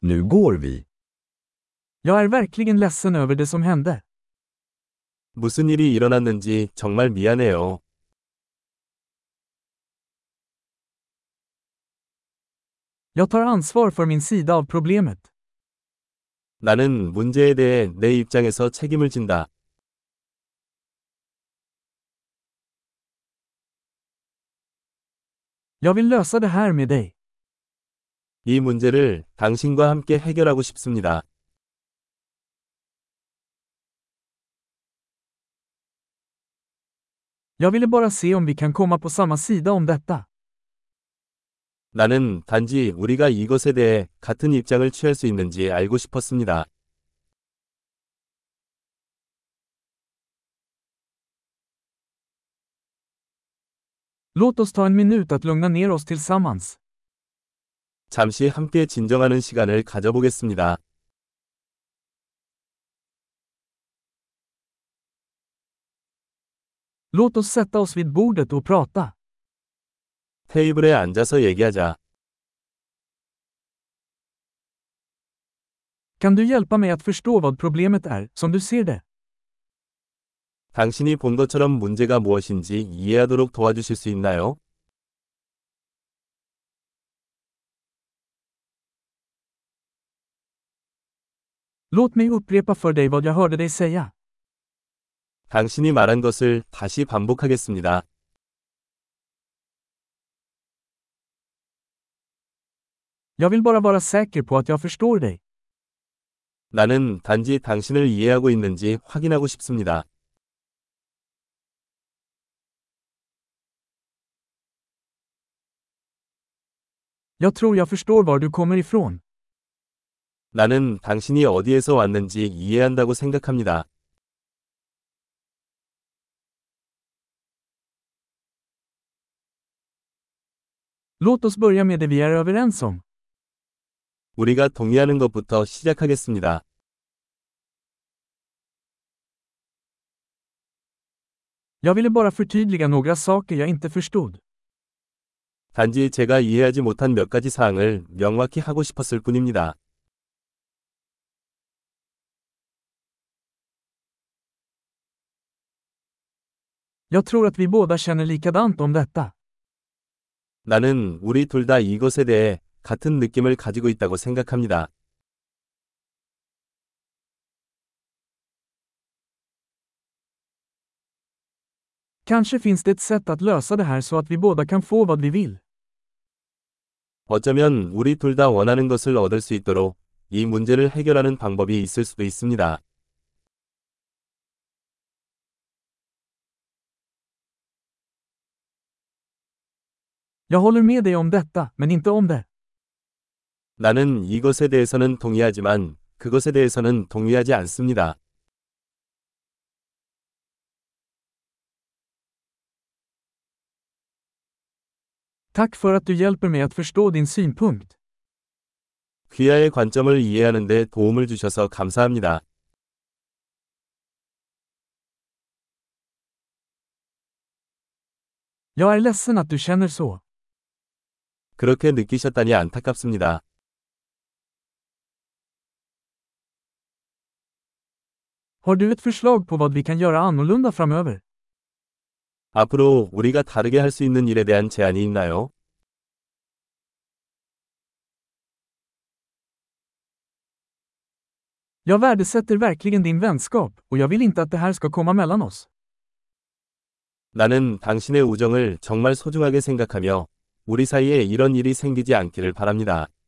Nu går vi. Jag är verkligen ledsen över det som hände. 무슨 일이 일어났는지 정말 미안해요. Jag tar ansvar för min sida av problemet. 나는 문제에 대해 내 입장에서 책임을 진다. Jag vill lösa det här med dig. 이 문제를 당신과 함께 해결하고 싶습니다. Jag ville bara se om vi kan komma på samma sida om detta. 나는 단지 우리가 이것에 대해 같은 입장을 취할 수 있는지 알고 싶었습니다. Låt oss ta en minut att lugna ner oss tillsammans. 잠시 함께 진정하는 시간을 가져보겠습니다. Låt oss sätta oss vid bordet och prata. 테이블에 앉아서 얘기하자. Kan du hjälpa mig att förstå vad problemet är, som du ser det? 당신이 본 것처럼 문제가 무엇인지 이해하도록 도와주실 수 있나요? Låt mig upprepa för dig vad jag hörde dig säga. 당신이 말한 것을 다시 반복하겠습니다. Jag vill bara vara säker på att jag förstår dig. 나는 단지 당신을 이해하고 있는지 확인하고 싶습니다. Jag tror jag förstår var du kommer ifrån. 나는 당신이 어디에서 왔는지 이해한다고 생각합니다. Låt oss börja med det vi är överens om. 우리가 동의하는 것부터 시작하겠습니다. Jag ville bara förtydliga några saker jag inte förstod. 단지 제가 이해하지 못한 몇 가지 사항을 명확히 하고 싶었을 뿐입니다. Jag tror att vi båda känner likadant om detta. 나는 우리 둘 다 이것에 대해 같은 느낌을 가지고 있다고 생각합니다. Kanske finns det ett sätt att lösa det här så att vi båda kan få vad vi vill. 어쩌면 우리 둘 다 원하는 것을 얻을 수 있도록 이 문제를 해결하는 방법이 있을 수도 있습니다. Jag håller med dig om detta, men inte om det. 나는 이것에 대해서는 동의하지만 그것에 대해서는 동의하지 않습니다. Tack för att du hjälper mig att förstå din synpunkt. 귀하의 관점을 이해하는 데 도움을 주셔서 감사합니다. Jag är ledsen att du känner så. 그렇게 느끼셨다니 안타깝습니다. Har du ett förslag på vad vi kan göra annorlunda framöver? 앞으로 우리가 다르게 할 수 있는 일에 대한 제안이 있나요? Jag värdesätter verkligen din vänskap, och jag vill inte att det här ska komma mellan oss. 나는 당신의 우정을 정말 소중하게 생각하며 우리 사이에 이런 일이 생기지 않기를 바랍니다.